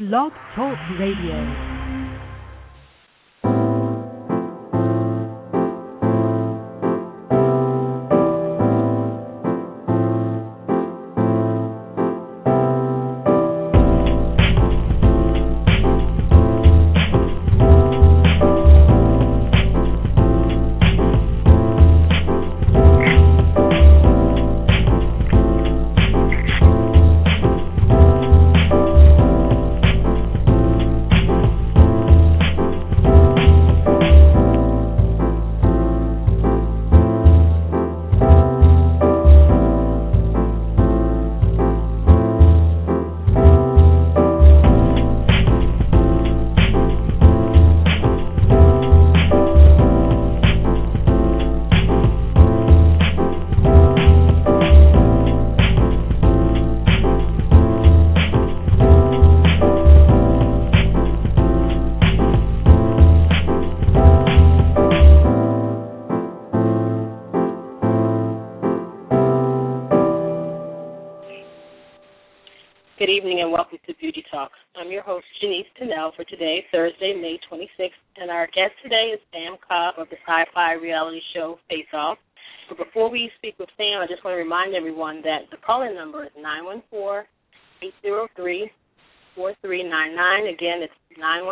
Blog Talk Radio. Good evening and welcome to Beauty Talks. I'm your host, Janice Tennell, for today, Thursday, May 26th, and our guest today is Sam Cobb of the sci-fi reality show Face Off. But before we speak with Sam, I just want to remind everyone that the call-in number is 914-803-4399. Again, it's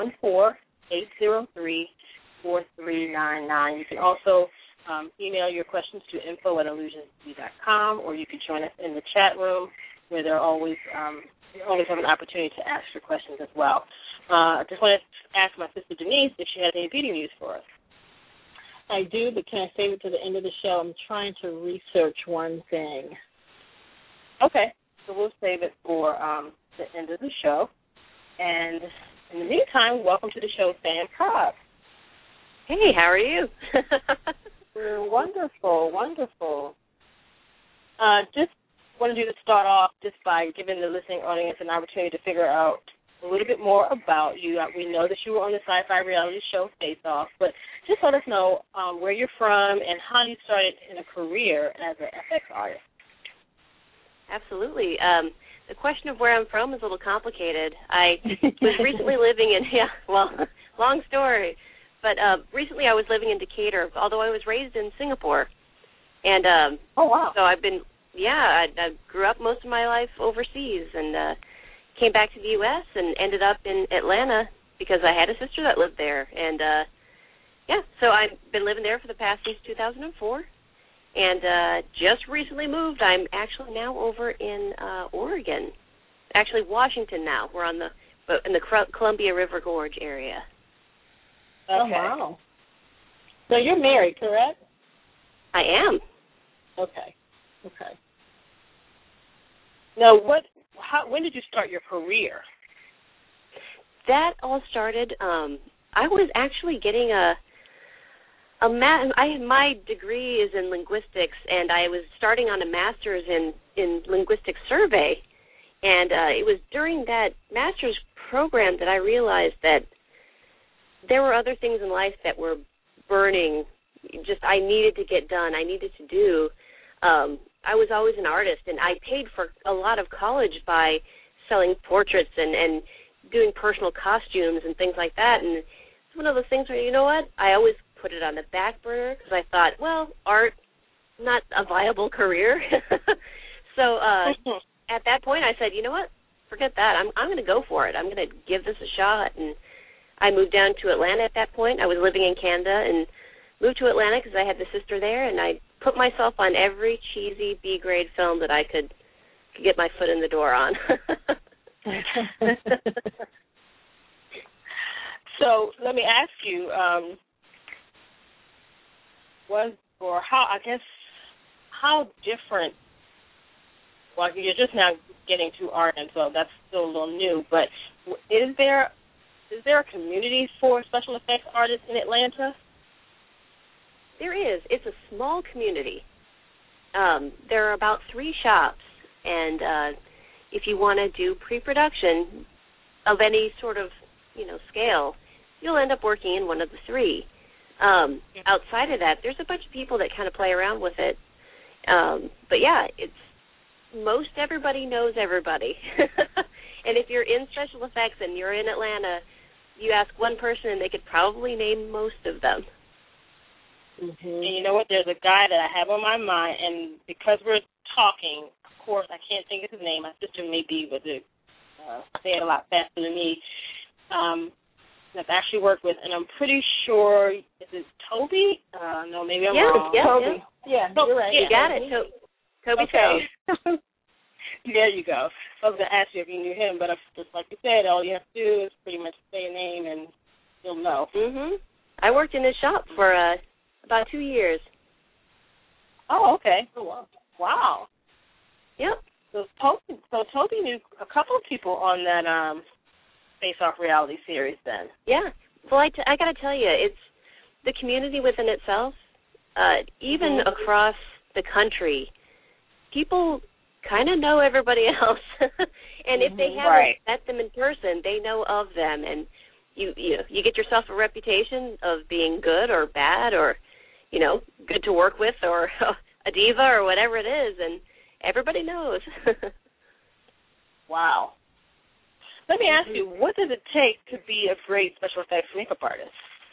914-803-4399. You can also email your questions to info@illusionsb.com, or you can join us in the chat room where you always have an opportunity to ask your questions as well. I just want to ask my sister Denise if she has any beauty news for us. I do, but can I save it to the end of the show? I'm trying to research one thing. Okay, so we'll save it for the end of the show. And in the meantime, welcome to the show, Sam Cobb. Hey, how are you? We're wonderful, wonderful. Just wanted you to start off just by giving the listening audience an opportunity to figure out a little bit more about you. We know that you were on the sci-fi reality show Face Off, but just let us know where you're from and how you started in a career as an FX artist. Absolutely. The question of where I'm from is a little complicated. I was recently living in, long story, but recently I was living in Decatur, although I was raised in Singapore. And oh, wow. So I grew up most of my life overseas and came back to the U.S. and ended up in Atlanta because I had a sister that lived there. And, so I've been living there for the past since 2004 and just recently moved. I'm actually now over in Oregon, actually Washington now. We're in the Columbia River Gorge area. Okay. Oh, wow. So you're married, correct? I am. Okay. Now, when did you start your career? That all started, I was actually getting my degree is in linguistics, and I was starting on a master's in linguistics survey, and it was during that master's program that I realized that there were other things in life that were burning, just I needed to get done, I needed to do. I was always an artist, and I paid for a lot of college by selling portraits and doing personal costumes and things like that. And it's one of those things where, you know what, I always put it on the back burner because I thought, well, art, not a viable career. So at that point I said, you know what, forget that. I'm going to go for it. I'm going to give this a shot. And I moved down to Atlanta at that point. I was living in Canada and moved to Atlanta because I had the sister there, and I put myself on every cheesy B-grade film that I could get my foot in the door on. So let me ask you, how different, well, you're just now getting to art, and so that's still a little new, but is there a community for special effects artists in Atlanta? There is. It's a small community. There are about 3 shops, and if you want to do pre-production of any sort of, scale, you'll end up working in one of the 3. Outside of that, there's a bunch of people that kind of play around with it. But yeah, it's most everybody knows everybody. And if you're in special effects and you're in Atlanta, you ask one person and they could probably name most of them. Mm-hmm. And you know what? There's a guy that I have on my mind, and because we're talking, of course, I can't think of his name. My sister may be able to say it a lot faster than me. I've actually worked with, and I'm pretty sure, is it Toby? No, maybe I'm wrong. Toby. Yeah, you're right. You got it. Toby. Okay. There you go. I was going to ask you if you knew him, but just like you said, all you have to do is pretty much say a name and you'll know. Mhm. I worked in his shop for about 2 years. Oh, okay. Oh, wow. Yep. So Toby knew a couple of people on that Face Off reality series then. Yeah. Well, I got to tell you, it's the community within itself, even across the country, people kind of know everybody else. And if they haven't met them in person, they know of them. And you get yourself a reputation of being good or bad or, good to work with or a diva or whatever it is, and everybody knows. Wow. Let me ask you, what does it take to be a great special effects makeup artist?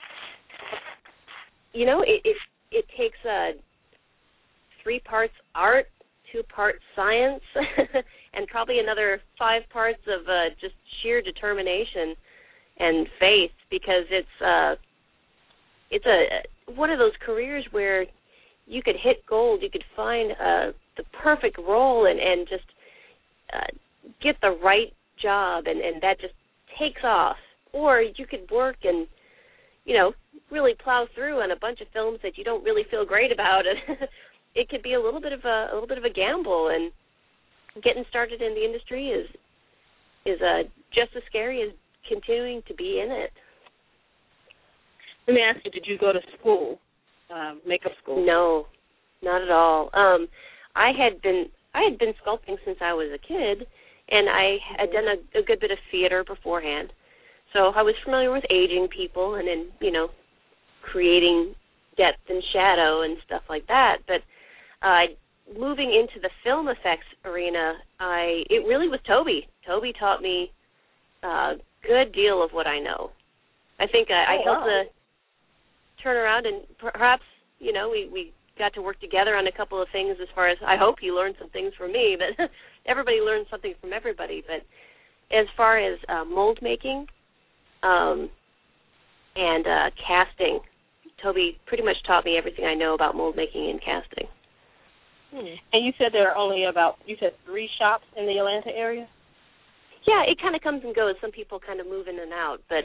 It takes 3 parts art, 2 parts science, and probably another 5 parts of just sheer determination and faith, because it's one of those careers where you could hit gold, you could find the perfect role and just get the right job, and that just takes off. Or you could work and, really plow through on a bunch of films that you don't really feel great about. It could be a little bit of a gamble, and getting started in the industry is just as scary as continuing to be in it. Let me ask you, did you go to school, makeup school? No, not at all. I had been sculpting since I was a kid, and I had done a good bit of theater beforehand. So I was familiar with aging people and then, creating depth and shadow and stuff like that. But moving into the film effects arena, it really was Toby. Toby taught me a good deal of what I know. I think I helped to turn around, and perhaps, we got to work together on a couple of things as far as, I hope you learned some things from me, but everybody learns something from everybody. But as far as mold making and casting, Toby pretty much taught me everything I know about mold making and casting. And you said there are only 3 shops in the Atlanta area? Yeah, it kind of comes and goes. Some people kind of move in and out, but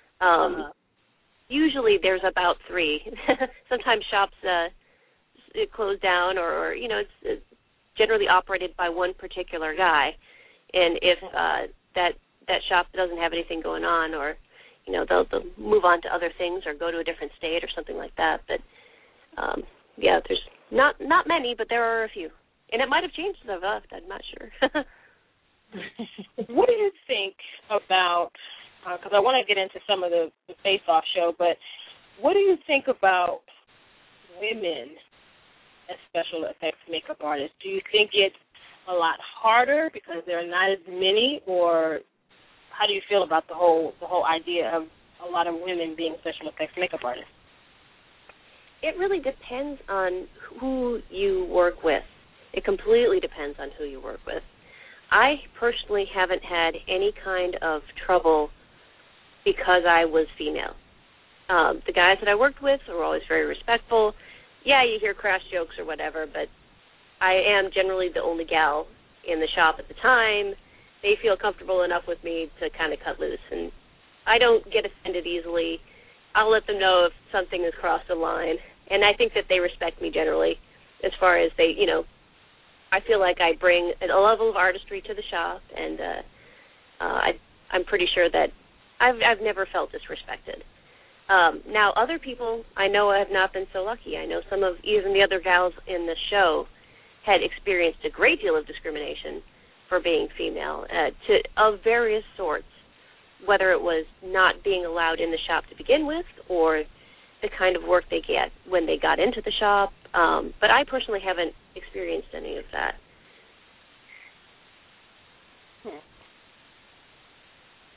usually there's about 3. Sometimes shops close down, or it's generally operated by one particular guy. And if that shop doesn't have anything going on, or they'll move on to other things or go to a different state or something like that. But there's not many, but there are a few, and it might have changed since I've left. I'm not sure. What do you think about? Because I want to get into some of the face-off show, but what do you think about women as special effects makeup artists? Do you think it's a lot harder because there are not as many, or how do you feel about the whole idea of a lot of women being special effects makeup artists? It really depends on who you work with. It completely depends on who you work with. I personally haven't had any kind of trouble because I was female. The guys that I worked with were always very respectful. Yeah, you hear crass jokes or whatever, but I am generally the only gal in the shop at the time. They feel comfortable enough with me to kind of cut loose, and I don't get offended easily. I'll let them know if something has crossed the line, and I think that they respect me generally as far as they, I feel like I bring a level of artistry to the shop, and I'm pretty sure that I've never felt disrespected. Now, other people I know have not been so lucky. I know some of even the other gals in the show had experienced a great deal of discrimination for being female of various sorts, whether it was not being allowed in the shop to begin with or the kind of work they get when they got into the shop. But I personally haven't experienced any of that.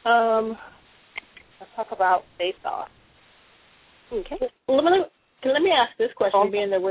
Let's talk about Face Off. Okay. Let me ask this question, being that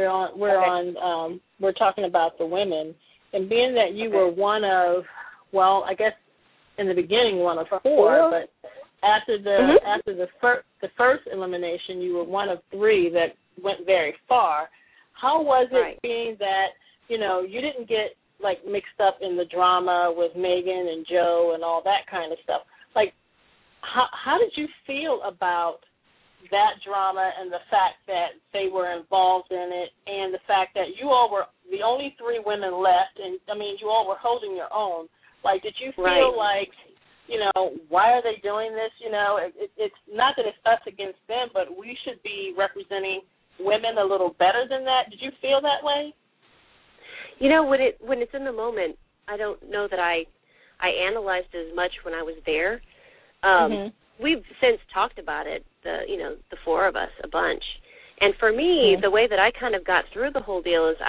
we're talking about the women, and being that you were one of, well, I guess in the beginning one of four, but after the first elimination, you were one of three that went very far. How was it being that, you know, you didn't get like mixed up in the drama with Megan and Joe and all that kind of stuff? Like, how did you feel about that drama and the fact that they were involved in it, and the fact that you all were the only three women left, and I mean, you all were holding your own? Like, did you feel like, you know, why are they doing this? You know, it's not that it's us against them, but we should be representing women a little better than that. Did you feel that way? You know, when it's in the moment, I don't know that I analyzed as much when I was there. We've since talked about it, the four of us, a bunch. And for me, the way that I kind of got through the whole deal is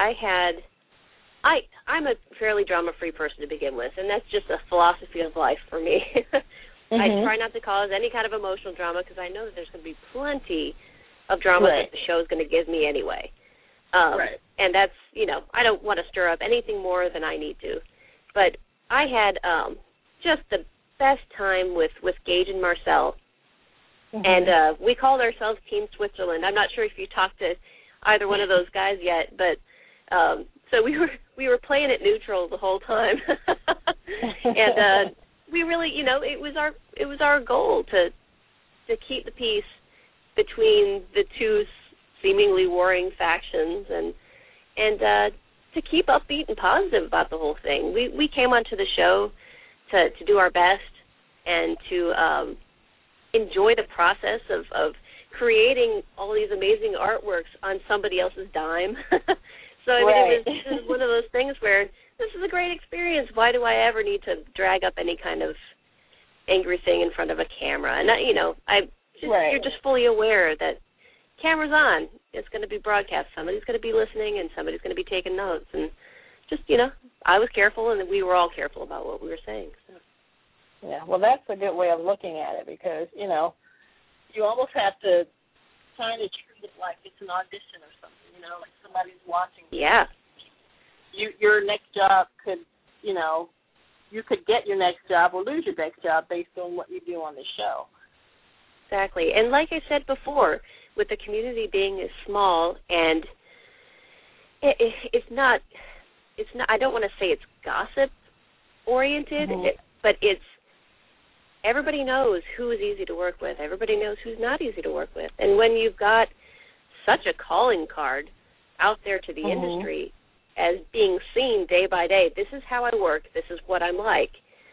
I'm a fairly drama-free person to begin with, and that's just a philosophy of life for me. I try not to cause any kind of emotional drama because I know that there's going to be plenty of drama that the show is going to give me anyway. And that's, you know, I don't want to stir up anything more than I need to. But I had just the best time with Gage and Marcel. And we called ourselves Team Switzerland. I'm not sure if you talked to either one of those guys yet, but so we were playing it neutral the whole time. And we really, you know, it was our goal to keep the peace between the two seemingly warring factions, and to keep upbeat and positive about the whole thing. We came onto the show to do our best and to enjoy the process of creating all these amazing artworks on somebody else's dime. So I mean, it was one of those things where this is a great experience. Why do I ever need to drag up any kind of angry thing in front of a camera? And you know, you're just fully aware that camera's on. It's going to be broadcast. Somebody's going to be listening, and somebody's going to be taking notes. And just, you know, I was careful, and we were all careful about what we were saying. So. Yeah, well, that's a good way of looking at it because, you know, you almost have to kind of treat it like it's an audition or something, you know, like somebody's watching. Yeah. Your next job could, you know, you could get your next job or lose your next job based on what you do on the show. Exactly. And like I said before, with the community being as small, and it's not, I don't want to say it's gossip oriented, but it's, everybody knows who is easy to work with. Everybody knows who's not easy to work with. And when you've got such a calling card out there to the industry as being seen day by day, this is how I work, this is what I'm like,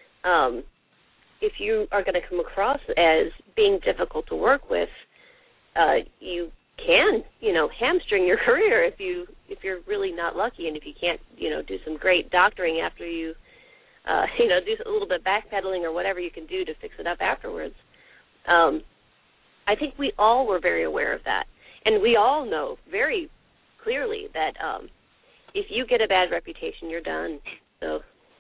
if you are going to come across as being difficult to work with, you can, you know, hamstring your career if you're really not lucky, and if you can't, you know, do some great doctoring after you, you know, do a little bit backpedaling or whatever you can do to fix it up afterwards. I think we all were very aware of that, and we all know very clearly that if you get a bad reputation, you're done. So.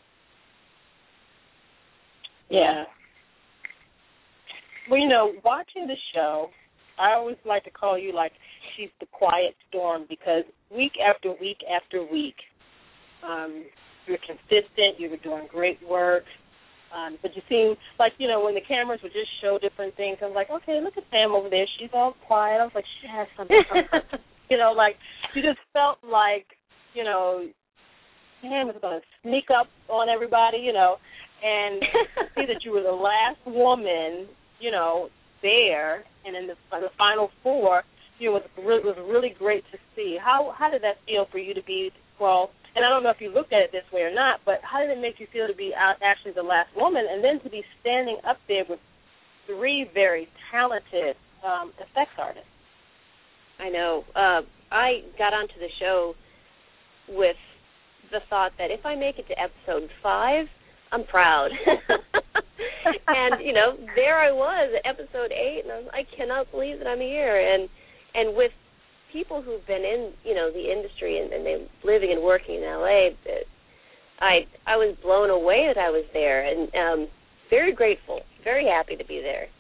Yeah. Well, you know, watching the show, I always like to call you like she's the quiet storm because week after week after week, you're consistent, you were doing great work, but you seem like, you know, when the cameras would just show different things, I was like, okay, look at Pam over there, she's all quiet. I was like, she has something. You know, like, you just felt like, you know, Pam was going to sneak up on everybody, you know, and see that you were the last woman, you know, there, and in the final four, you know, it was really great to see. How did that feel for you to be, well, and I don't know if you looked at it this way or not, but how did it make you feel to be actually the last woman, and then to be standing up there with three very talented effects artists? I know. I got onto the show with the thought that if I make it to episode 5, I'm proud. And, you know, there I was at episode 8, and I cannot believe that I'm here. And with people who've been in, you know, the industry and they living and working in L.A., I was blown away that I was there, and very grateful very happy to be there.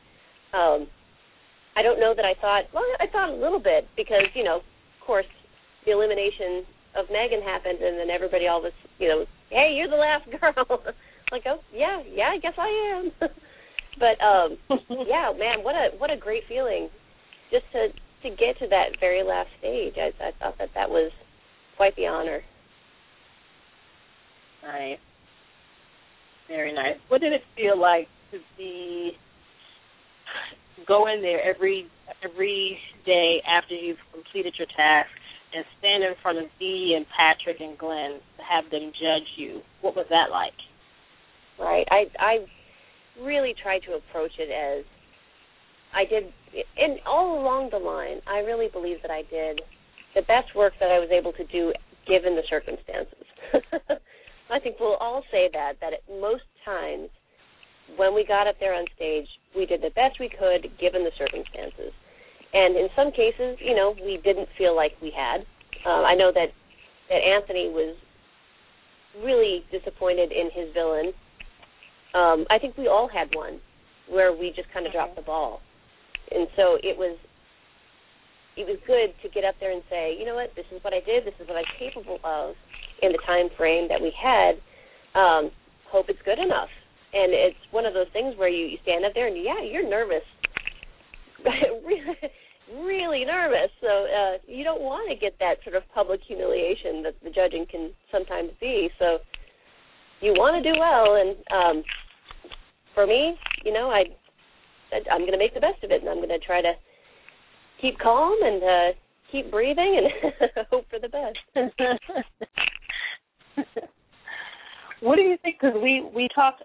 I don't know that I thought a little bit because, of course, the elimination of Megan happened, and then everybody all was, hey, you're the last girl. Like, oh, yeah, I guess I am. But, yeah, man, what a great feeling just to get to that very last stage. I thought that was quite the honor. Nice. Very nice. What did it feel like to go in there every day after you've completed your task and stand in front of Dee and Patrick and Glenn to have them judge you? What was that like? Right. I really tried to approach it as I did, and all along the line, I really believe that I did the best work that I was able to do given the circumstances. I think we'll all say that at most times when we got up there on stage, we did the best we could given the circumstances. And in some cases, we didn't feel like we had. I know that Anthony was really disappointed in his villain. I think we all had one where we just kind of dropped the ball. And so it was good to get up there and say, you know what, this is what I did, this is what I'm capable of in the time frame that we had. Hope it's good enough. And it's one of those things where you stand up there and, you're nervous, really, really nervous. So you don't want to get that sort of public humiliation that the judging can sometimes be. So you want to do well. And for me, I'm going to make the best of it, and I'm going to try to keep calm and keep breathing and hope for the best. What do you think? Because we talked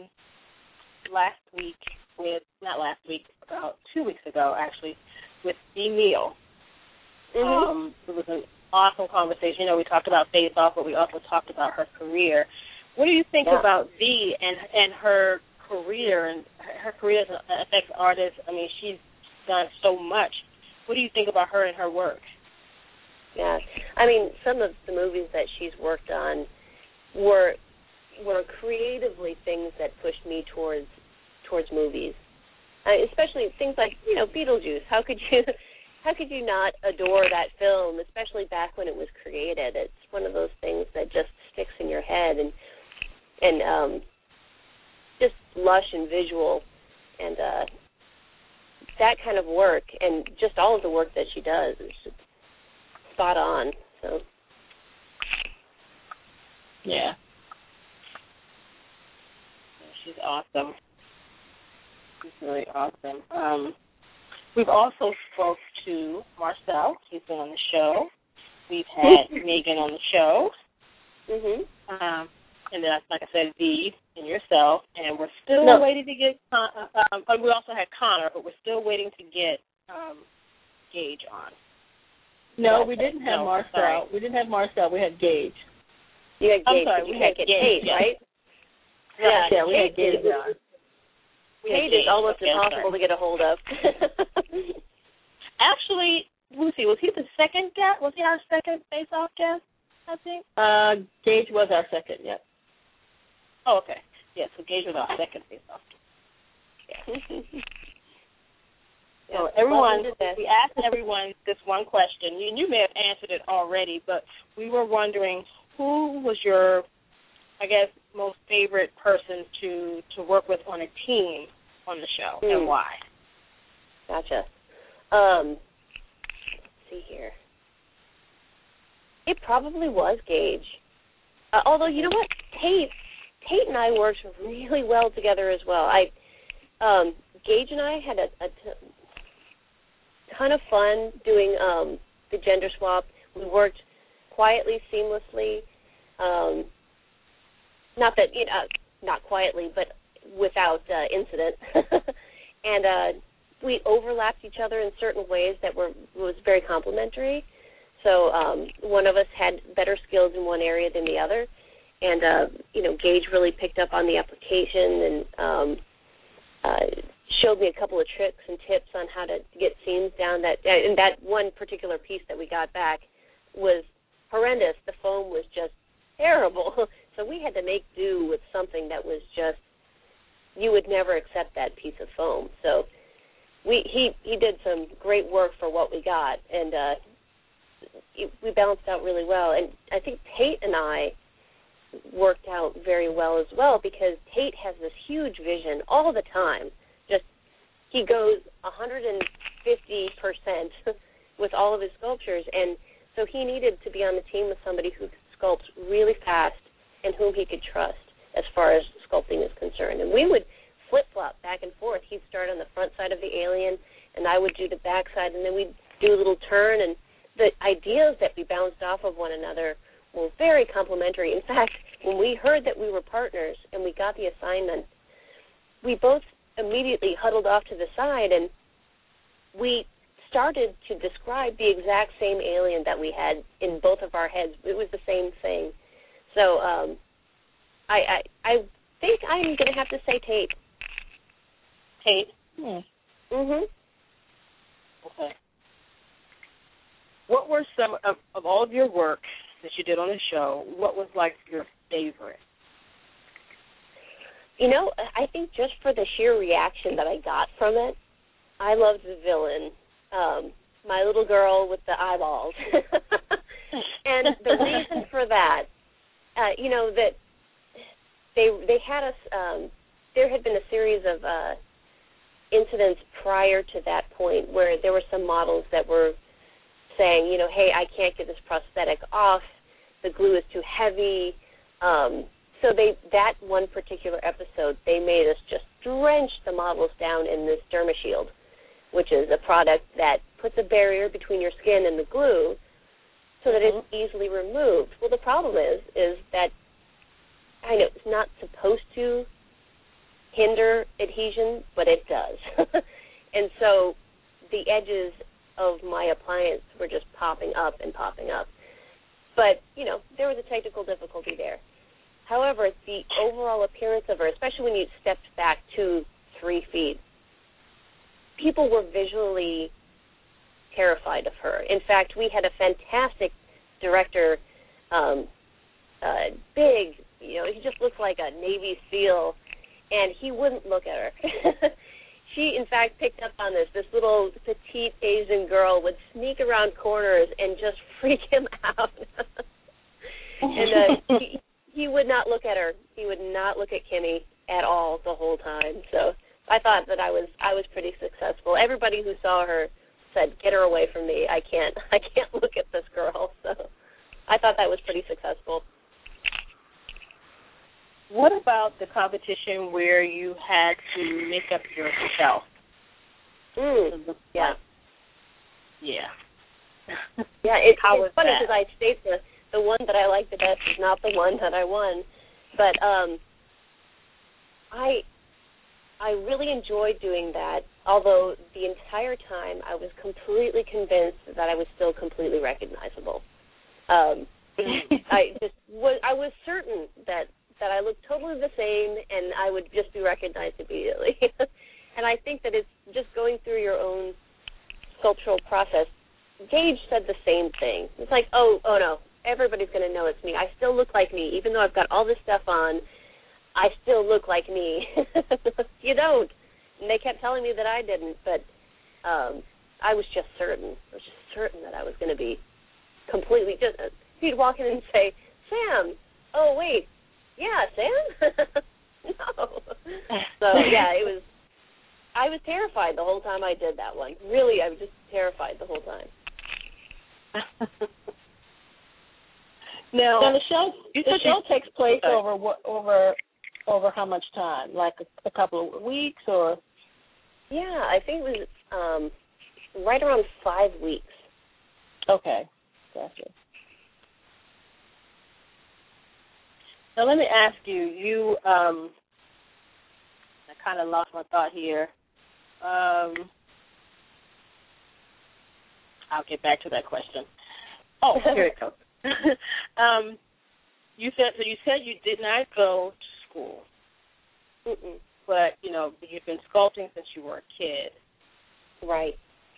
about 2 weeks ago, actually, with Dee Neal. Mm-hmm. It was an awesome conversation. We talked about Face Off, but we also talked about her career. What do you think about Dee and her career and her career as an FX artist? I mean, she's done so much. What do you think about her and her work? Yeah, I mean, some of the movies that she's worked on were creatively things that pushed me towards movies, especially things like Beetlejuice. How could you not adore that film, especially back when it was created? It's one of those things that just sticks in your head and just lush and visual, and that kind of work and just all of the work that she does is just spot on. So yeah. She's awesome. She's really awesome. We've also spoke to Marcel. He's been on the show. We've had Megan on the show. Mm-hmm. And then, like I said, Dee and yourself. And we're still waiting to get we also had Connor, but we're still waiting to get Gage on. No, we didn't have Marcel. We didn't have Marcel. We had Gage. You had Gage, but you had Gage, right? Yeah, we had Gage on. Gage is almost impossible to get a hold of. Actually, Lucy, was he the second guest? Was he our second face-off guest, I think? Gage was our second, yep. Oh, okay. Yeah, so Gage was our second face-off guest. So everyone, we asked everyone this one question. You may have answered it already, but we were wondering who was your, I guess, most favorite person to work with on a team on the show and why? Gotcha. Let's see here. It probably was Gage. Although, you know what? Tate and I worked really well together as well. Gage and I had a ton of fun doing the gender swap. We worked quietly, seamlessly. Not that, not quietly, but without incident. And we overlapped each other in certain ways that was very complimentary. So one of us had better skills in one area than the other. And, Gage really picked up on the application and showed me a couple of tricks and tips on how to get scenes down. And that one particular piece that we got back was horrendous. The foam was just terrible. So we had to make do with something that was just you would never accept that piece of foam. So he did some great work for what we got, and we balanced out really well. And I think Tate and I worked out very well as well, because Tate has this huge vision all the time. Just he goes 150% with all of his sculptures, and so he needed to be on the team with somebody who sculpts really fast and whom he could trust as far as sculpting is concerned. And we would flip-flop back and forth. He'd start on the front side of the alien, and I would do the back side, and then we'd do a little turn, and the ideas that we bounced off of one another were very complementary. In fact, when we heard that we were partners and we got the assignment, we both immediately huddled off to the side, and we started to describe the exact same alien that we had in both of our heads. It was the same thing. So I think I'm going to have to say Tate. Tate? Mm-hmm. Okay. What were some of all of your work that you did on the show, what was, like, your favorite? You know, I think just for the sheer reaction that I got from it, I loved the villain, my little girl with the eyeballs. And the reason for that, you know, that they had us, there had been a series of incidents prior to that point where there were some models that were saying, you know, hey, I can't get this prosthetic off, the glue is too heavy. So that one particular episode, they made us just drench the models down in this DermaShield, which is a product that puts a barrier between your skin and the glue so that it's easily removed. Well, the problem is that I know it's not supposed to hinder adhesion, but it does. And so the edges of my appliance were just popping up and popping up. But, you know, there was a technical difficulty there. However, the overall appearance of her, especially when you stepped back 2-3 feet, people were visually terrified of her. In fact, we had a fantastic director, big, you know, he just looked like a Navy SEAL, and he wouldn't look at her. She, in fact, picked up on this. This little petite Asian girl would sneak around corners and just freak him out. And he would not look at her. He would not look at Kimmy at all the whole time. So I thought that I was pretty successful. Everybody who saw her said, "Get her away from me. I can't look at this girl." So I thought that was pretty successful. What about the competition where you had to make up yourself? Yeah. Yeah. Yeah, it's funny because I state the one that I like the best is not the one that I won. But I really enjoyed doing that, although the entire time I was completely convinced that I was still completely recognizable. I was certain that I looked totally the same and I would just be recognized immediately. And I think that it's just going through your own sculptural process. Gage said the same thing. It's like, oh no, everybody's going to know it's me. I still look like me. Even though I've got all this stuff on, I still look like me. You don't. And they kept telling me that I didn't, but I was just certain. I was just certain that I was going to be completely just. He'd walk in and say, "Sam, oh, wait, yeah, Sam?" No. So, yeah, I was terrified the whole time I did that one. Really, I was just terrified the whole time. Now the show takes place over how much time? Like a couple of weeks, or? Yeah, I think it was right around 5 weeks. Okay, gotcha. Now let me ask you. I kind of lost my thought here. I'll get back to that question. Oh, here it goes. You said you did not go to school. Mm-mm. But you've been sculpting since you were a kid. Right.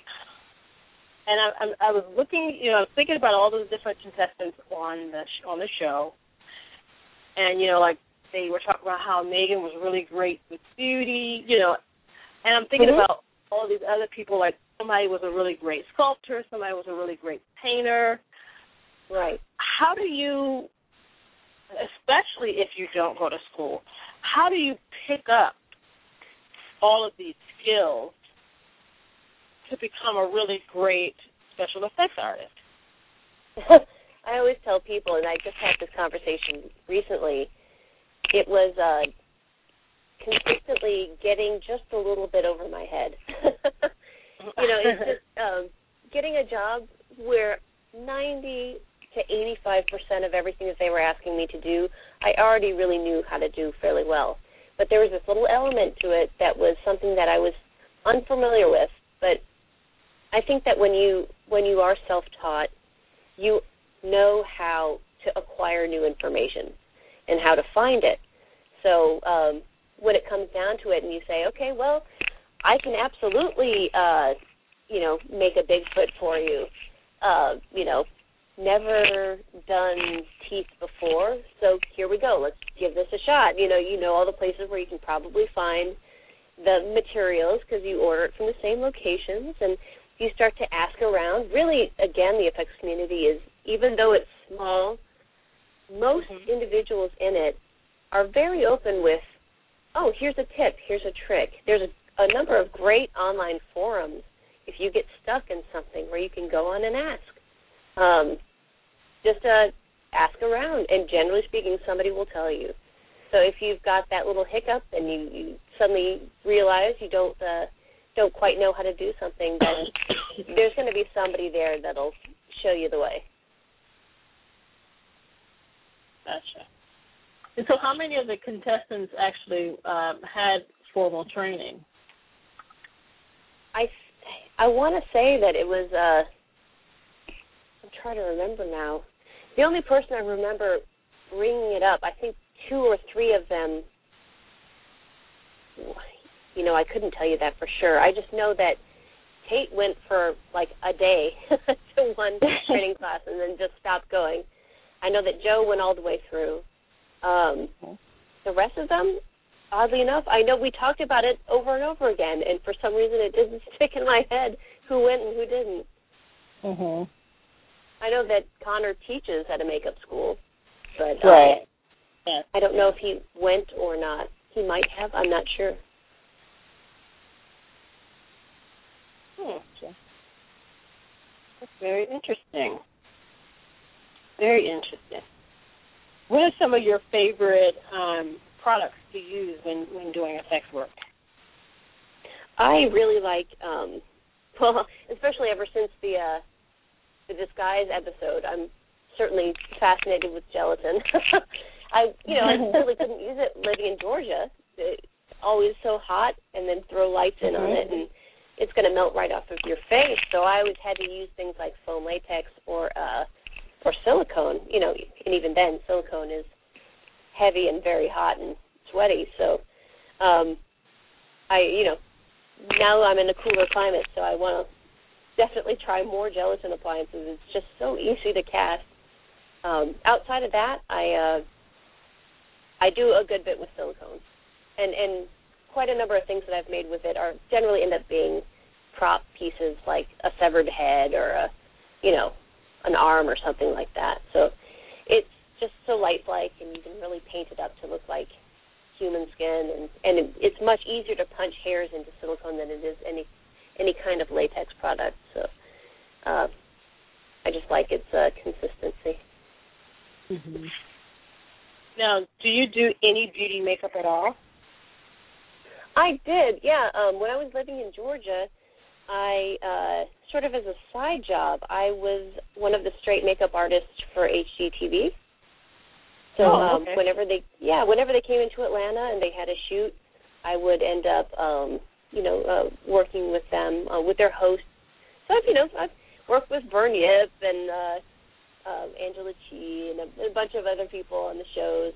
And I was looking, thinking about all those different contestants on the show, and like they were talking about how Megan was really great with beauty, you know, and I'm thinking about all these other people, like somebody was a really great sculptor, somebody was a really great painter. Right. How do you, especially if you don't go to school, how do you pick up all of these skills to become a really great special effects artist? I always tell people, and I just had this conversation recently, it was consistently getting just a little bit over my head. You know, it's just getting a job where 90 to 85% of everything that they were asking me to do, I already really knew how to do fairly well. But there was this little element to it that was something that I was unfamiliar with. But I think that when you are self-taught, you know how to acquire new information and how to find it. So when it comes down to it and you say, okay, well, I can absolutely, you know, make a Bigfoot for you, you know, never done teeth before, so here we go. Let's give this a shot. You know all the places where you can probably find the materials because you order it from the same locations, and you start to ask around. Really, again, the effects community is, even though it's small, most individuals in it are very open with, oh, here's a tip, here's a trick. There's a number of great online forums if you get stuck in something where you can go on and ask. Just ask around, and generally speaking, somebody will tell you. So if you've got that little hiccup and you suddenly realize you don't quite know how to do something, then there's going to be somebody there that'll show you the way. Gotcha. And so how many of the contestants actually had formal training? I want to say that it was, I'm trying to remember now. The only person I remember bringing it up, I think 2 or 3 of them, you know, I couldn't tell you that for sure. I just know that Kate went for like a day to one training class and then just stopped going. I know that Joe went all the way through. The rest of them, oddly enough, I know we talked about it over and over again, and for some reason it didn't stick in my head who went and who didn't. Mm-hmm. I know that Connor teaches at a makeup school, but right. I don't know if he went or not. He might have. I'm not sure. That's very interesting. Very interesting. What are some of your favorite products to use when doing effects work? I really like, well, especially ever since the Disguise episode, I'm certainly fascinated with gelatin. I really couldn't use it living in Georgia. It's always so hot, and then throw lights in on it, and it's going to melt right off of your face. So I always had to use things like foam latex or silicone. You know, and even then, silicone is heavy and very hot and sweaty. So, now I'm in a cooler climate, so I want to definitely try more gelatin appliances. It's just so easy to cast. Outside of that, I do a good bit with silicone, and quite a number of things that I've made with it are generally end up being prop pieces, like a severed head or an arm or something like that. So it's just so lifelike, and you can really paint it up to look like human skin, and it's much easier to punch hairs into silicone than it is any kind of latex product. So I just like its consistency. Mm-hmm. Now, do you do any beauty makeup at all? I did, yeah. When I was living in Georgia, I sort of as a side job, I was one of the straight makeup artists for HGTV. So okay. whenever they came into Atlanta and they had a shoot, I would end up working with them with their hosts. So I've worked with Vern Yip and Angela Chi and a bunch of other people on the shows.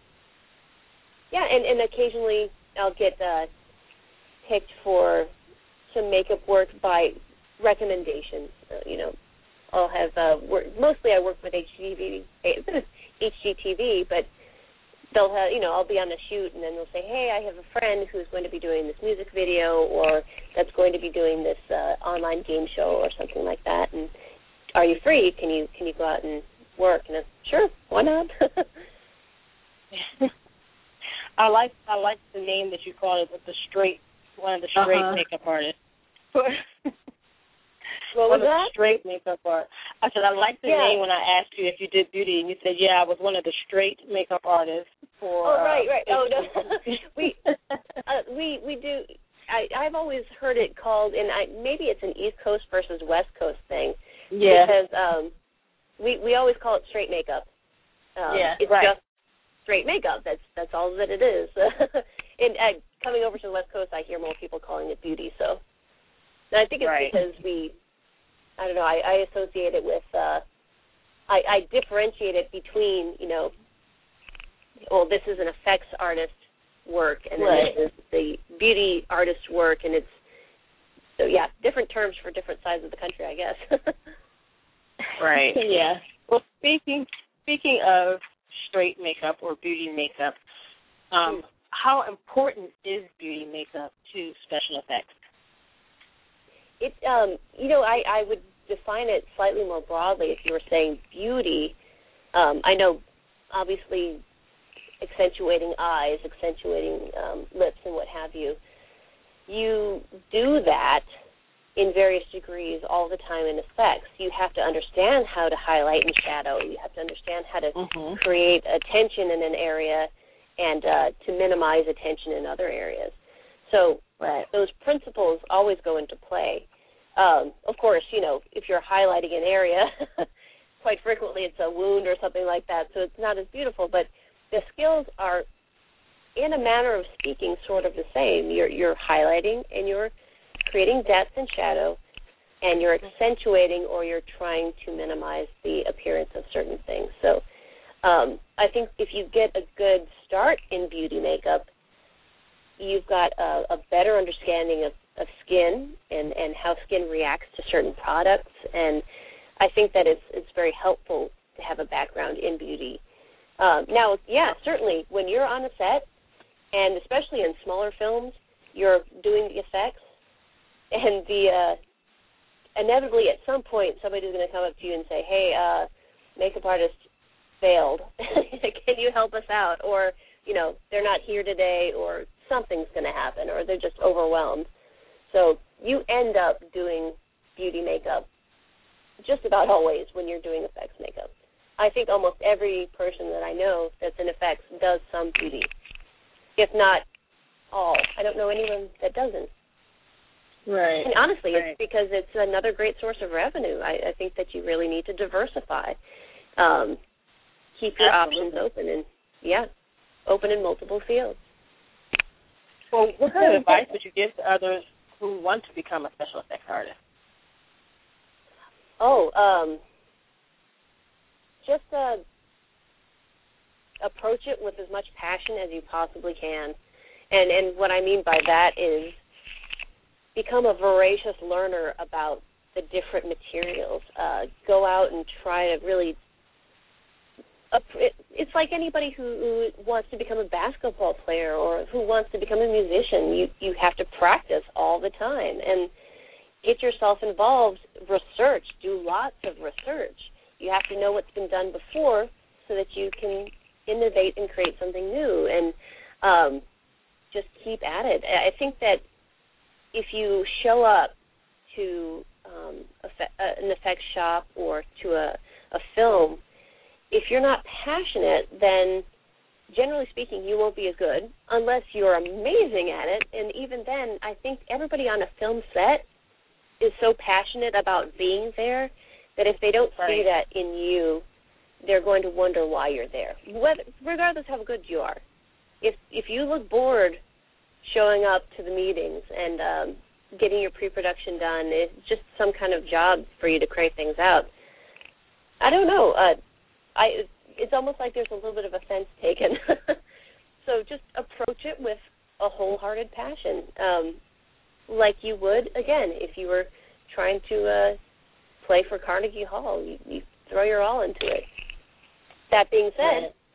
And occasionally I'll get picked for some makeup work by recommendation. I'll have mostly I work with HGTV, but they'll have, I'll be on a shoot, and then they'll say, hey, I have a friend who's going to be doing this music video, or that's going to be doing this online game show or something like that, and are you free? Can you go out and work? And I'm, sure, why not? I like the name that you called it, one of the straight makeup artists. What was that? Straight makeup art. I said I liked the name when I asked you if you did beauty, and you said, yeah, I was one of the straight makeup artists for. Oh, right. Oh, no. we do. I've always heard it called, and maybe it's an East Coast versus West Coast thing. Yeah. Because we always call it straight makeup. It's just straight makeup. That's all that it is. And coming over to the West Coast, I hear more people calling it beauty. So, and I think it's because I don't know, I associate it with, I differentiate it between, well, this is an effects artist work, and then this is the beauty artist work, and it's, so yeah, different terms for different sides of the country, I guess. Right. Yeah. Well, speaking of straight makeup or beauty makeup, how important is beauty makeup to special effects? It, I would define it slightly more broadly if you were saying beauty. I know, obviously, accentuating eyes, accentuating lips, and what have you. You do that in various degrees all the time in effects. You have to understand how to highlight and shadow. You have to understand how to create attention in an area and to minimize attention in other areas. So those principles always go into play. Of course, if you're highlighting an area, quite frequently it's a wound or something like that, so it's not as beautiful. But the skills are, in a manner of speaking, sort of the same. You're highlighting and you're creating depth and shadow, and you're accentuating or you're trying to minimize the appearance of certain things. So I think if you get a good start in beauty makeup, you've got a better understanding of skin and how skin reacts to certain products, and I think that it's very helpful to have a background in beauty. Now, certainly when you're on a set, and especially in smaller films, you're doing the effects, and inevitably at some point somebody's going to come up to you and say, hey, makeup artist failed. Can you help us out? Or, they're not here today, or something's going to happen, or they're just overwhelmed. So you end up doing beauty makeup just about always when you're doing effects makeup. I think almost every person that I know that's in effects does some beauty, if not all. I don't know anyone that doesn't. Right. And honestly, it's because it's another great source of revenue. I think that you really need to diversify. Keep your options open, and, open in multiple fields. Well, what kind of advice would you give to others who want to become a special effects artist? Just approach it with as much passion as you possibly can. And what I mean by that is become a voracious learner about the different materials. Go out and try to really it's like anybody who wants to become a basketball player or who wants to become a musician. You have to practice all the time and get yourself involved. Research. Do lots of research. You have to know what's been done before so that you can innovate and create something new, and just keep at it. I think that if you show up to an effects shop or to a film, if you're not passionate, then generally speaking, you won't be as good unless you're amazing at it. And even then, I think everybody on a film set is so passionate about being there that if they don't see that in you, they're going to wonder why you're there, regardless of how good you are. If you look bored showing up to the meetings and getting your pre-production done, it's just some kind of job for you to crank things out. I don't know. It's almost like there's a little bit of offense taken. So just approach it with a wholehearted passion, like you would, again, if you were trying to play for Carnegie Hall. You throw your all into it. That being said,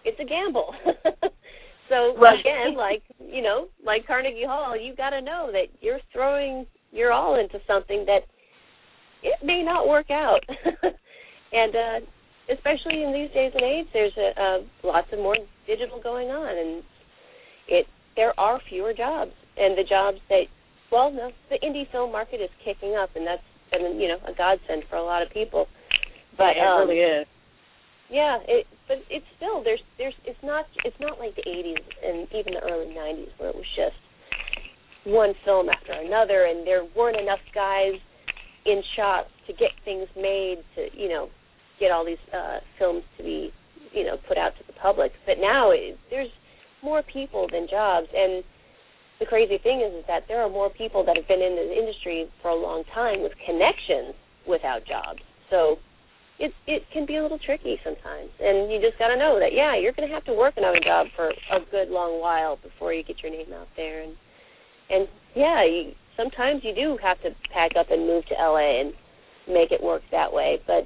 it's a gamble. So again, like Carnegie Hall, you got to know that you're throwing your all into something that it may not work out. And especially in these days and age, there's lots of more digital going on, and there are fewer jobs. And the jobs that, the indie film market is kicking up, and that's been, a godsend for a lot of people. But it really is. Yeah, but it's still it's not like the 80s and even the early 90s where it was just one film after another, and there weren't enough guys in shops to get things made to get all these films to be put out to the public. But now there's more people than jobs, and the crazy thing is that there are more people that have been in the industry for a long time with connections without jobs. So it can be a little tricky sometimes, and you just got to know that, you're going to have to work another job for a good long while before you get your name out there. And sometimes you do have to pack up and move to L.A. and make it work that way. But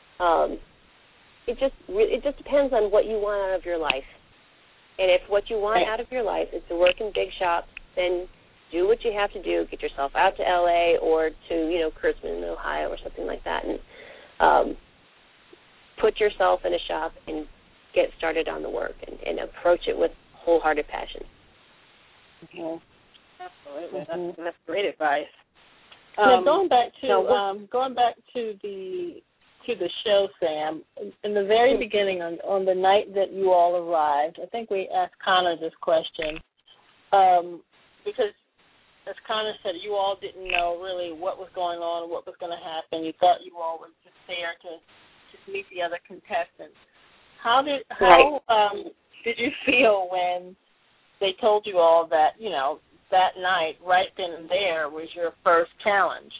it just depends on what you want out of your life. And if what you want out of your life is to work in big shops, then do what you have to do. Get yourself out to L.A. or to, Kurtzman, Ohio, or something like that, and put yourself in a shop and get started on the work and approach it with wholehearted passion. Mm-hmm. Absolutely. That's great advice. Now going back to the show, Sam, in the very beginning, on the night that you all arrived, I think we asked Connor this question, because as Connor said, you all didn't know really what was going on, what was going to happen. You thought you all were just there to just meet the other contestants. How did you feel when they told you all that, that night, right then and there, was your first challenge?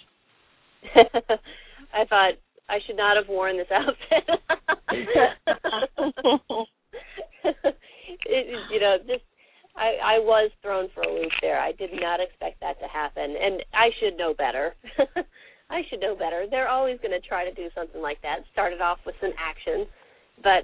I thought I should not have worn this outfit. I was thrown for a loop there. I did not expect that to happen, and I should know better. I should know better. They're always going to try to do something like that. Started off with some action, but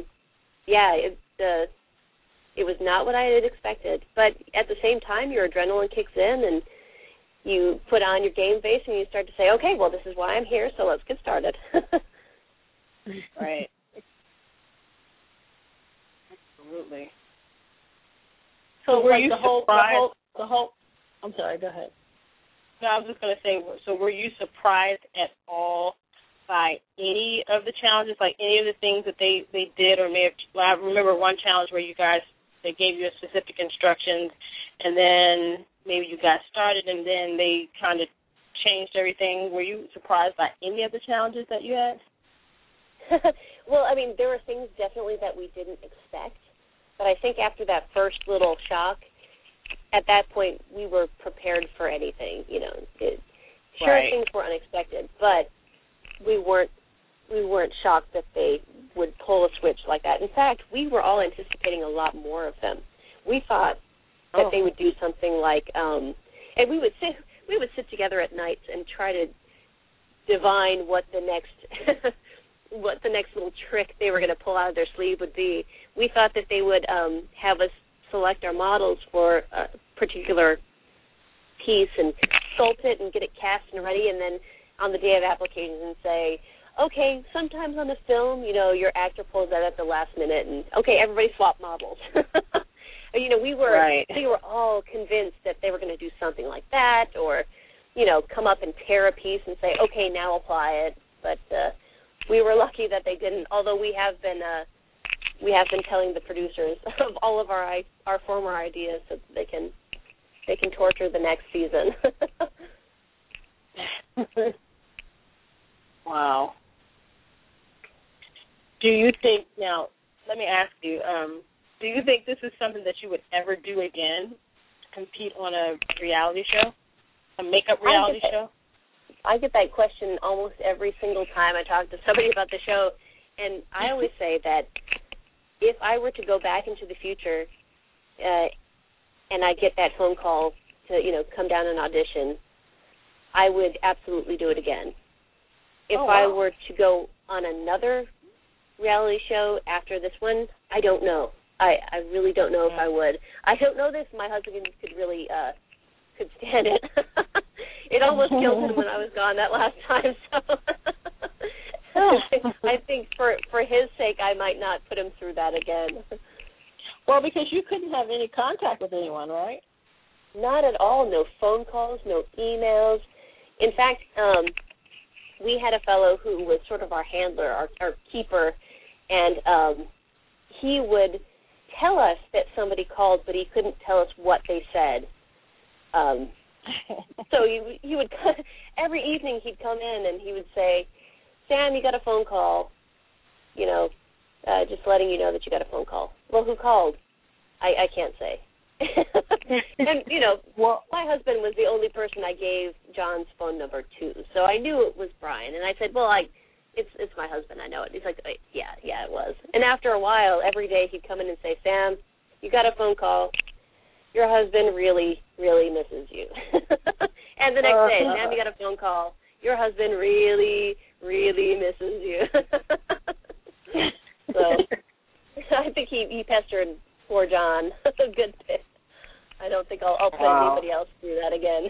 it was not what I had expected. But at the same time, your adrenaline kicks in, and you put on your game face, and you start to say, okay, well, this is why I'm here, so let's get started. Right. Absolutely. So were you surprised? I'm sorry, go ahead. No, I was just going to say, so were you surprised at all by any of the challenges, like any of the things that they did or may have? Well, I remember one challenge where they gave you specific instructions, and then maybe you got started, and then they kind of changed everything. Were you surprised by any of the challenges that you had? Well, I mean, there were things definitely that we didn't expect, but I think after that first little shock, at that point we were prepared for anything. Things were unexpected, but we weren't shocked that they would pull a switch like that. In fact, we were all anticipating a lot more of them. We thought that they would do something like, and we would sit together at nights and try to divine what the next little trick they were going to pull out of their sleeve would be. We thought that they would have us select our models for a particular piece and sculpt it and get it cast and ready, and then on the day of applications and say, okay, sometimes on the film, your actor pulls that at the last minute, and okay, everybody swap models. We were all convinced that they were going to do something like that, or come up and tear a piece and say, okay, now apply it. But we were lucky that they didn't. Although we have been telling the producers of all of our former ideas so that they can torture the next season. Wow. Do you think, now, let me ask you, do you think this is something that you would ever do again, compete on a reality show, a makeup reality show? I get that question almost every single time I talk to somebody about the show, and I always say that if I were to go back into the future and I get that phone call to, come down and audition, I would absolutely do it again. If I were to go on another reality show after this one, I don't know. I really don't know if I would. I don't know this. My husband could really could stand it. It almost killed him when I was gone that last time. So I think for his sake, I might not put him through that again. Well, because you couldn't have any contact with anyone, right? Not at all. No phone calls, no emails. In fact, we had a fellow who was sort of our handler, our keeper, and he would tell us that somebody called, but he couldn't tell us what they said. So he would every evening he'd come in and he would say, "Sam, you got a phone call. You know, just letting you know that you got a phone call." Well, who called? I can't say. And, you know, well, my husband was the only person I gave John's phone number to, so I knew it was Brian. And I said, well, it's my husband. I know it. He's like, yeah, it was. And after a while, every day he'd come in and say, "Sam, you got a phone call. Your husband really, really misses you." And the next day, "Sam, you got a phone call. Your husband really, really misses you." So I think he pestered poor John a good bit. I don't think I'll put anybody else through that again.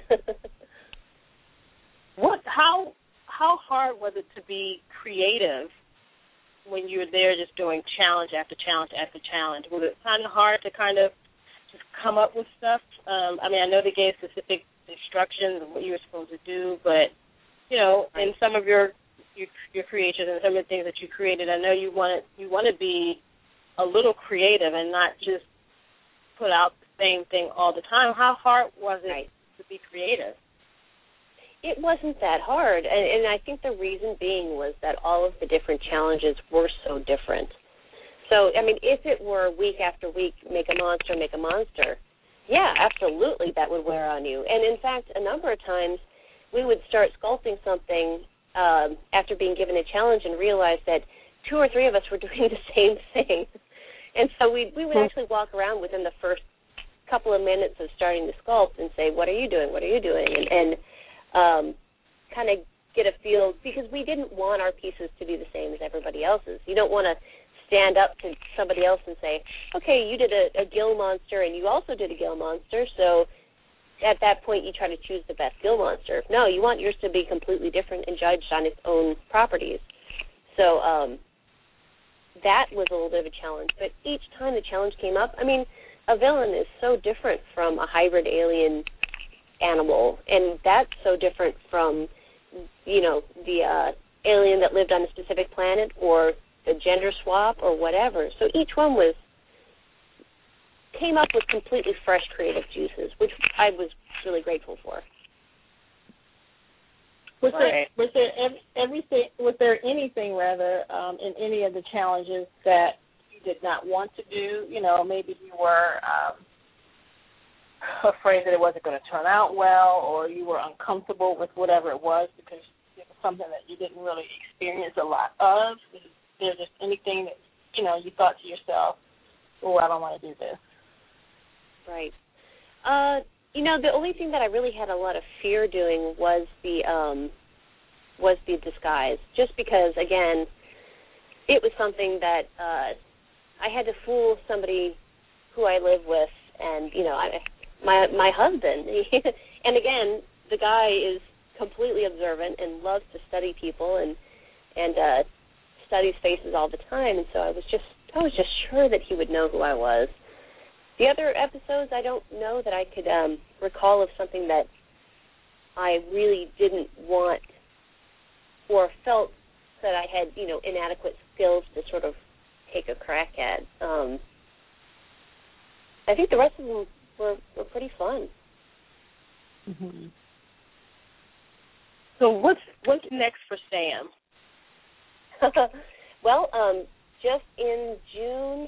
How hard was it to be creative when you were there just doing challenge after challenge after challenge? Was it kind of hard to kind of just come up with stuff? I mean, I know they gave specific instructions of what you were supposed to do, but, you know, in some of your creations and some of the things that you created, I know you want to be a little creative and not just put out the same thing all the time. How hard was it to be creative? It wasn't that hard, and I think the reason being was that all of the different challenges were so different. So, I mean, if it were week after week, make a monster, yeah, absolutely, that would wear on you. And, in fact, a number of times we would start sculpting something after being given a challenge and realize that 2 or 3 of us were doing the same thing. And so we would actually walk around within the first couple of minutes of starting to sculpt and say, "What are you doing? What are you doing?" And kind of get a feel, because we didn't want our pieces to be the same as everybody else's. You don't want to stand up to somebody else and say, "Okay, you did a gill monster and you also did a gill monster, so at that point you try to choose the best gill monster." No, you want yours to be completely different and judged on its own properties. So that was a little bit of a challenge. But each time the challenge came up, I mean, a villain is so different from a hybrid alien animal, and that's so different from, you know, the alien that lived on a specific planet or the gender swap or whatever. So each one came up with completely fresh creative juices, which I was really grateful for. Was there anything in any of the challenges that you did not want to do? You know, maybe you were afraid that it wasn't going to turn out well, or you were uncomfortable with whatever it was because it was something that you didn't really experience a lot of. Is there just anything that, you know, you thought to yourself, "Oh, I don't want to do this"? Right. You know, the only thing that I really had a lot of fear doing was the disguise, just because, again, it was something that I had to fool somebody who I live with, and, you know, my husband. And, again, the guy is completely observant and loves to study people and studies faces all the time, and so I was just sure that he would know who I was. The other episodes, I don't know that I could recall of something that I really didn't want or felt that I had, you know, inadequate skills to sort of take a crack at. I think the rest of them were pretty fun. Mm-hmm. So what's next for Sam? Well, just in June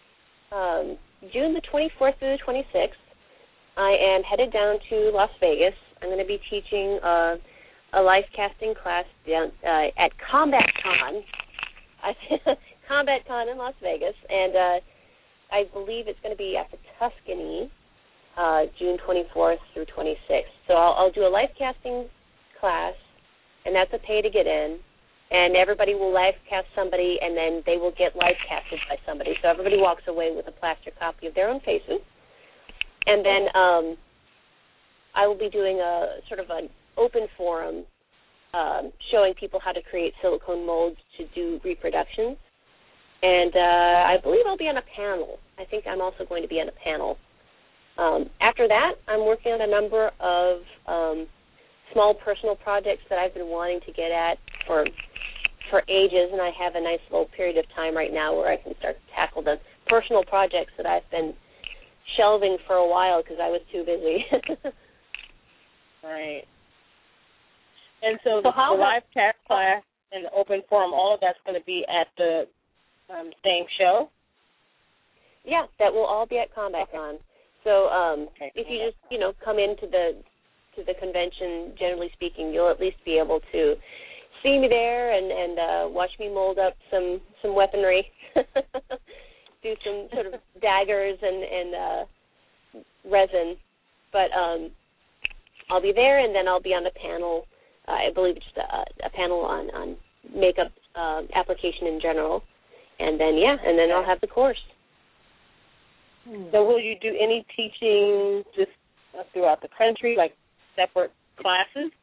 the 24th through the 26th, I am headed down to Las Vegas. I'm going to be teaching a life casting class down at Combat Con. Combat Con in Las Vegas, and I believe it's going to be at the Tuscany, June 24th through 26th. So I'll do a life casting class, and that's a pay to get in. and everybody will live cast somebody, and then they will get live casted by somebody. So everybody walks away with a plaster copy of their own faces. And then I will be doing a sort of an open forum showing people how to create silicone molds to do reproductions. And I believe I'll be on a panel. I think I'm also going to be on a panel. After that, I'm working on a number of small personal projects that I've been wanting to get at for ages, and I have a nice little period of time right now where I can start to tackle the personal projects that I've been shelving for a while because I was too busy. Right. And so the live cast class and the open forum, all of that's going to be at the same show? Yeah, that will all be at CombatCon. So if you just, come into the convention, generally speaking, you'll at least be able to see me there and watch me mold up some weaponry, do some sort of daggers and resin. But I'll be there, and then I'll be on the panel. I believe it's a panel on makeup application in general. And then, I'll have the course. So will you do any teaching just throughout the country, like separate classes?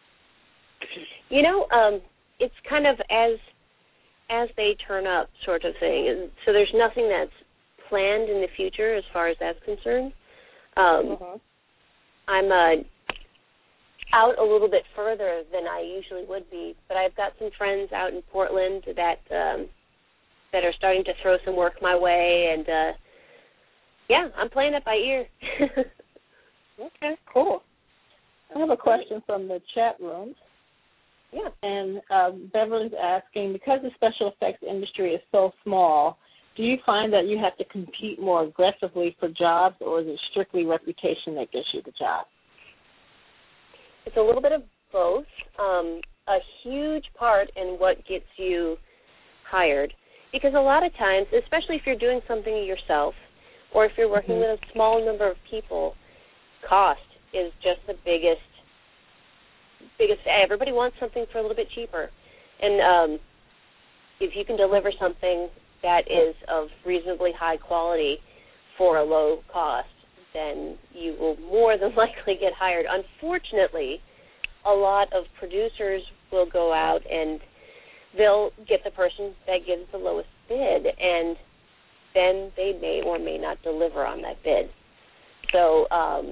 It's kind of as they turn up sort of thing. So there's nothing that's planned in the future as far as that's concerned. I'm out a little bit further than I usually would be, but I've got some friends out in Portland that are starting to throw some work my way, and I'm playing it by ear. Okay, cool. I have a question from the chat room. Yeah. And Beverly's asking, because the special effects industry is so small, do you find that you have to compete more aggressively for jobs, or is it strictly reputation that gets you the job? It's a little bit of both. A huge part in what gets you hired, because a lot of times, especially if you're doing something yourself or if you're working with a small number of people, cost is just the biggest. Everybody wants something for a little bit cheaper. And if you can deliver something that is of reasonably high quality for a low cost, then you will more than likely get hired. Unfortunately, a lot of producers will go out and they'll get the person that gives the lowest bid, and then they may or may not deliver on that bid. So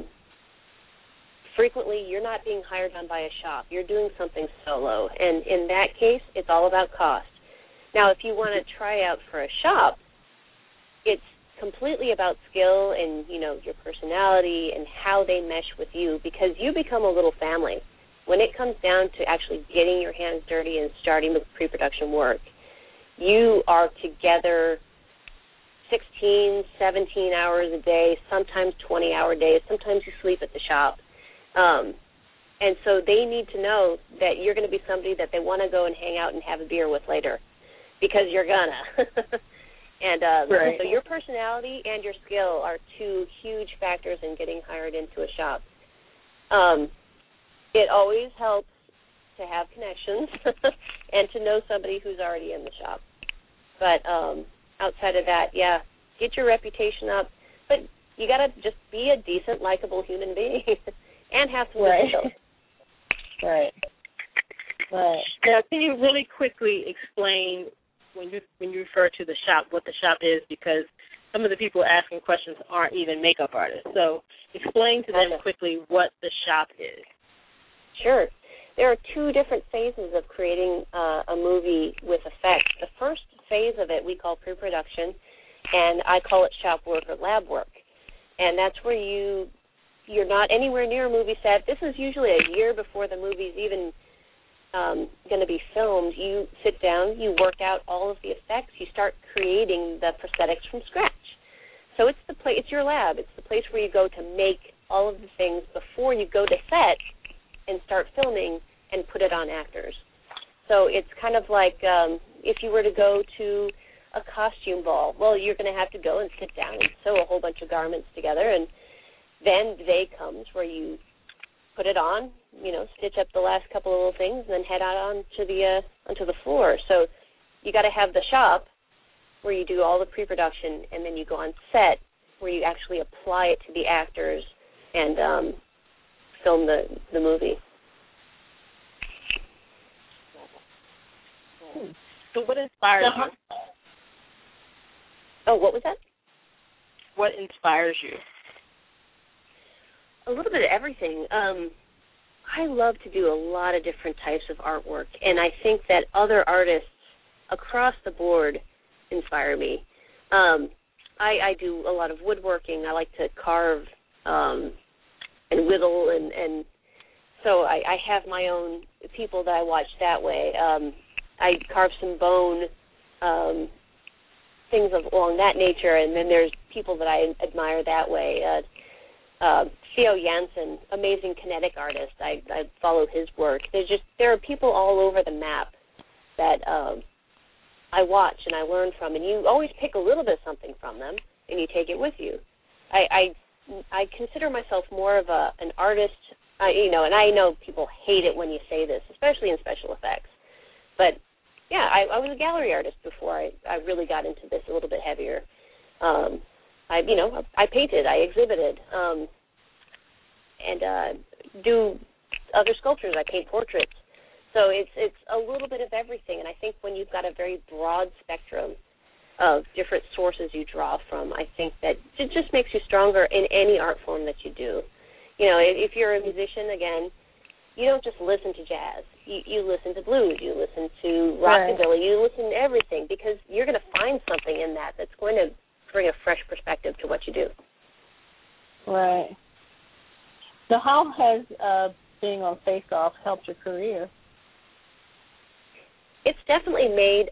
frequently you're not being hired on by a shop. You're doing something solo, and in that case, it's all about cost. Now, if you want to try out for a shop, it's completely about skill and, your personality and how they mesh with you, because you become a little family. When it comes down to actually getting your hands dirty and starting the pre-production work, you are together 16, 17 hours a day, sometimes 20-hour days. Sometimes you sleep at the shop. And so they need to know that you're going to be somebody that they want to go and hang out and have a beer with later, because you're going to. And right. So your personality and your skill are two huge factors in getting hired into a shop. It always helps to have connections and to know somebody who's already in the shop. But outside of that, get your reputation up. But you got to just be a decent, likable human being and have some good skills. Right. Now, can you really quickly explain when you refer to the shop, what the shop is, because some of the people asking questions aren't even makeup artists. So explain to them quickly what the shop is. Sure. There are two different phases of creating a movie with effects. The first phase of it we call pre-production, and I call it shop work or lab work. And that's where you're not anywhere near a movie set. This is usually a year before the movie's even going to be filmed. You sit down, you work out all of the effects, you start creating the prosthetics from scratch. So it's your lab. It's the place where you go to make all of the things before you go to set and start filming and put it on actors. So it's kind of like if you were to go to a costume ball, well, you're going to have to go and sit down and sew a whole bunch of garments together, and then the day comes where you put it on, stitch up the last couple of little things and then head out onto the floor. So you got to have the shop where you do all the pre-production, and then you go on set where you actually apply it to the actors and film the movie. So what inspires you? Oh, what was that? What inspires you? A little bit of everything. I love to do a lot of different types of artwork, and I think that other artists across the board inspire me. I do a lot of woodworking. I like to carve and whittle, and so I have my own people that I watch that way. I carve some bone, things along that nature, and then there's people that I admire that way. Theo Jansen, amazing kinetic artist. I follow his work. There are people all over the map that I watch and I learn from, and you always pick a little bit of something from them and you take it with you. I consider myself more of an artist, and I know people hate it when you say this, especially in special effects. But yeah, I was a gallery artist before I really got into this a little bit heavier. I painted, I exhibited, and do other sculptures. I paint portraits. So it's a little bit of everything, and I think when you've got a very broad spectrum of different sources you draw from, I think that it just makes you stronger in any art form that you do. If you're a musician, again, you don't just listen to jazz. You listen to blues, you listen to rockabilly, you listen to everything, because you're going to find something in that that's going to bring a fresh perspective to what you do. Right. So how has being on Face Off helped your career? It's definitely made,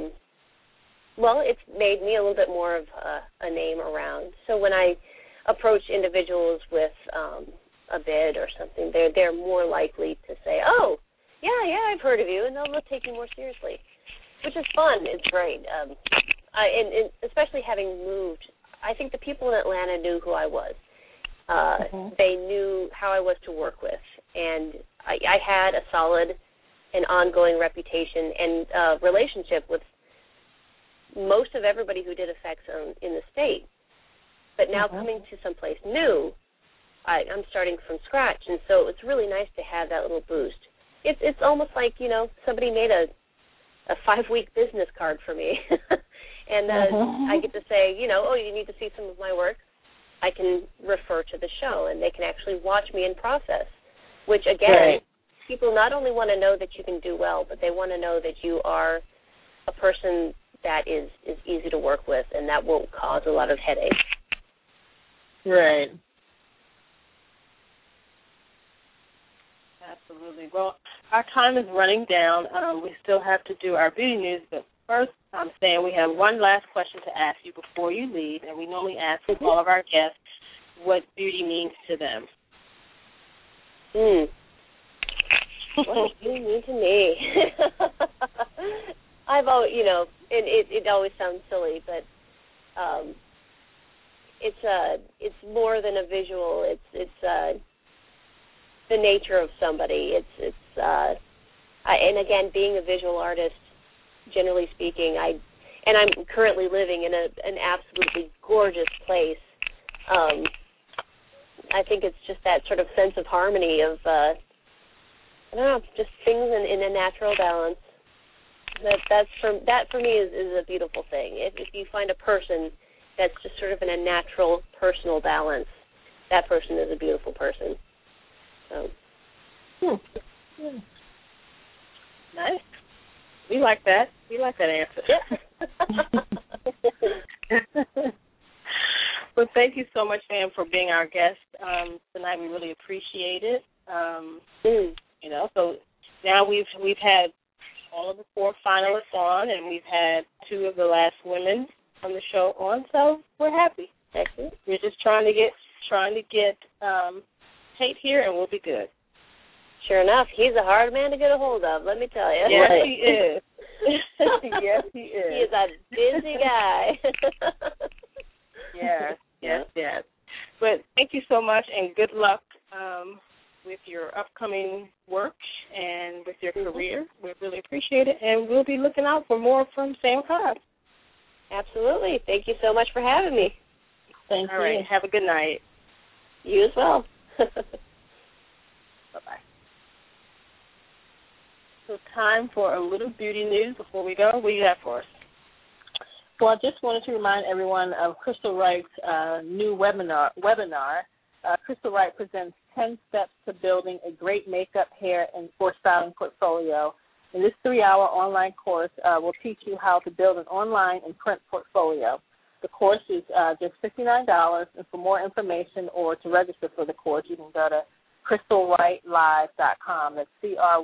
it's made me a little bit more of a name around. So when I approach individuals with a bid or something, they're more likely to say, oh, yeah, I've heard of you, and they'll take you more seriously, which is fun. It's great. And especially having moved, I think the people in Atlanta knew who I was. They knew how I was to work with, and I had a solid and ongoing reputation and relationship with most of everybody who did effects in the state. But now coming to someplace new, I'm starting from scratch, and so it's really nice to have that little boost. It's almost like, somebody made a 5-week business card for me, and I get to say, you need to see some of my work. I can refer to the show, and they can actually watch me in process, which, again, people not only want to know that you can do well, but they want to know that you are a person that is easy to work with and that won't cause a lot of headache. Right. Absolutely. Well, our time is running down. We still have to do our beauty news, but first I'm saying we have one last question to ask you before you leave, and we normally ask all of our guests what beauty means to them. What does beauty mean to me? I've always, it always sounds silly, but it's more than a visual. It's the nature of somebody. And again, being a visual artist, generally speaking, I'm currently living in an absolutely gorgeous place. I think it's just that sort of sense of harmony of, I don't know, just things in a natural balance. That for me is a beautiful thing. If you find a person that's just sort of in a natural, personal balance, that person is a beautiful person. So. Nice. We like that. We like that answer. Yeah. Well, thank you so much, ma'am, for being our guest tonight. We really appreciate it. So now we've had all of the 4 finalists on, and we've had 2 of the last women from the show on. So we're happy. Excellent. We're just trying to get Tate here, and we'll be good. Sure enough, he's a hard man to get a hold of, let me tell you. Yes, he is. Yes, he is. He is a busy guy. Yes. But thank you so much, and good luck with your upcoming work and with your career. We really appreciate it, and we'll be looking out for more from Sam Cobb. Absolutely. Thank you so much for having me. Thank you. All right. Have a good night. You as well. Bye-bye. So time for a little beauty news before we go. What do you have for us? Well, I just wanted to remind everyone of Crystal Wright's new webinar. Crystal Wright presents 10 steps to building a great makeup, hair, and styling portfolio. And this 3-hour online course will teach you how to build an online and print portfolio. The course is just $59, and for more information or to register for the course, you can go to crystalwrightlive.com. That's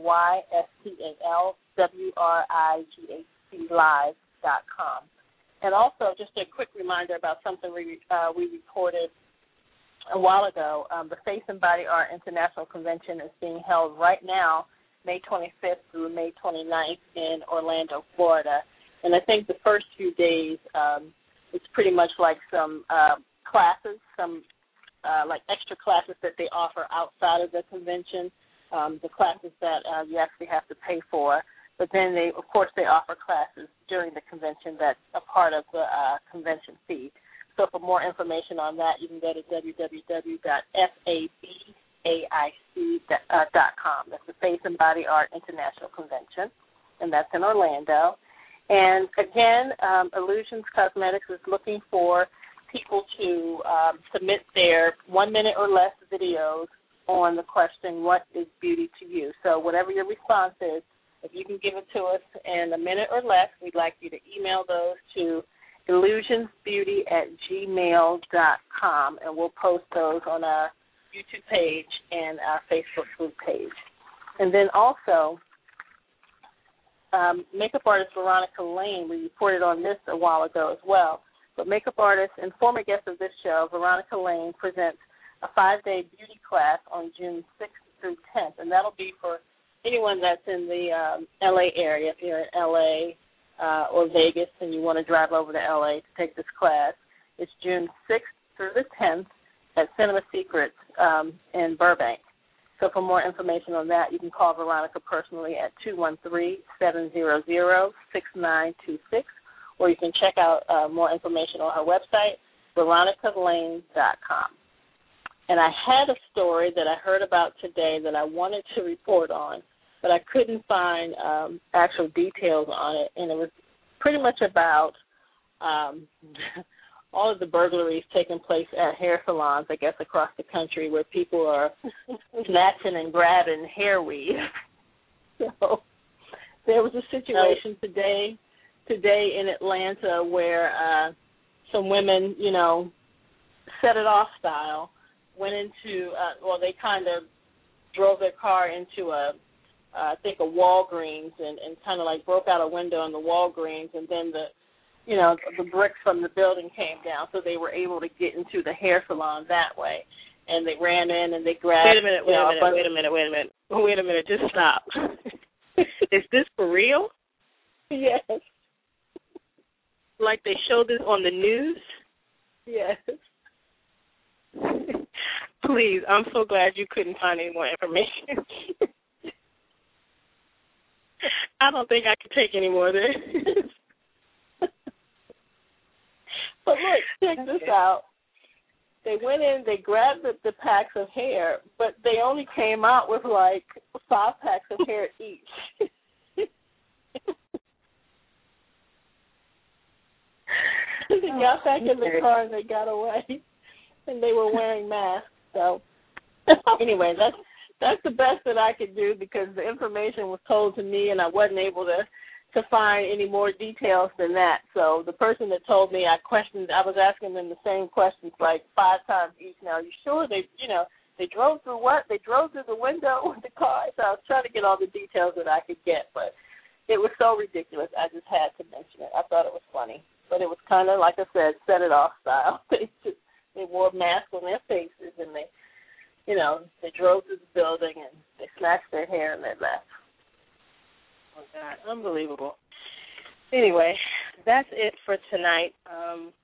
crystalwrightlive.com. And also, just a quick reminder about something we reported a while ago. The Face and Body Art International Convention is being held right now, May 25th through May 29th in Orlando, Florida. And I think the first few days, it's pretty much like some classes, some like extra classes that they offer outside of the convention, the classes that you actually have to pay for. But then, they offer classes during the convention that's a part of the convention fee. So for more information on that, you can go to www.fabaic.com. That's the Face and Body Art International Convention, and that's in Orlando. And again, Illusions Cosmetics is looking for people to submit their 1 minute or less videos on the question, what is beauty to you? So whatever your response is, if you can give it to us in a minute or less, we'd like you to email those to illusionsbeauty@gmail.com, and we'll post those on our YouTube page and our Facebook group page. And then also, makeup artist Veronica Lane, we reported on this a while ago as well, but makeup artist and former guest of this show, Veronica Lane, presents a 5-day beauty class on June 6th through 10th, and that'll be for anyone that's in the L.A. area. If you're in L.A. Or Vegas and you want to drive over to L.A. to take this class, it's June 6th through the 10th at Cinema Secrets in Burbank. So for more information on that, you can call Veronica personally at 213-700-6926, or you can check out more information on her website, veronicalane.com. And I had a story that I heard about today that I wanted to report on, but I couldn't find actual details on it, and it was pretty much about all of the burglaries taking place at hair salons, I guess, across the country where people are snatching and grabbing hair weave. So there was a situation today in Atlanta where some women, set it off style, went into, they kind of drove their car into I think a Walgreens and kind of like broke out a window in the Walgreens, and then the bricks from the building came down, so they were able to get into the hair salon that way. And they ran in and they grabbed. Wait a minute, just stop. Is this for real? Yes. Like they showed this on the news? Yes. Please, I'm so glad you couldn't find any more information. I don't think I could take any more of this. But look, check this out. They went in, they grabbed the packs of hair, but they only came out with like 5 packs of hair each. They got back in the car and they got away, and they were wearing masks. So anyway, that's the best that I could do, because the information was told to me and I wasn't able to find any more details than that. So the person that told me, I was asking them the same questions like 5 times each. Now, are you sure they drove through what? They drove through the window with the car? So I was trying to get all the details that I could get, but it was so ridiculous. I just had to mention it. I thought it was funny. But it was kind of, like I said, set it off style. They wore masks on their faces, and they drove through the building and they snatched their hair and they left. Oh, God, unbelievable. Anyway, that's it for tonight.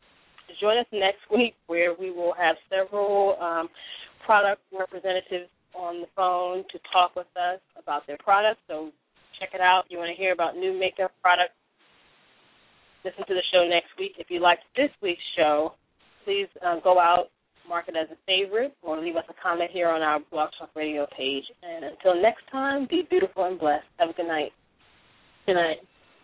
Join us next week where we will have several product representatives on the phone to talk with us about their products. So check it out. You want to hear about new makeup products, listen to the show next week. If you liked this week's show, please go out, mark it as a favorite, or leave us a comment here on our Blog Talk Radio page. And until next time, be beautiful and blessed. Have a good night. Good night.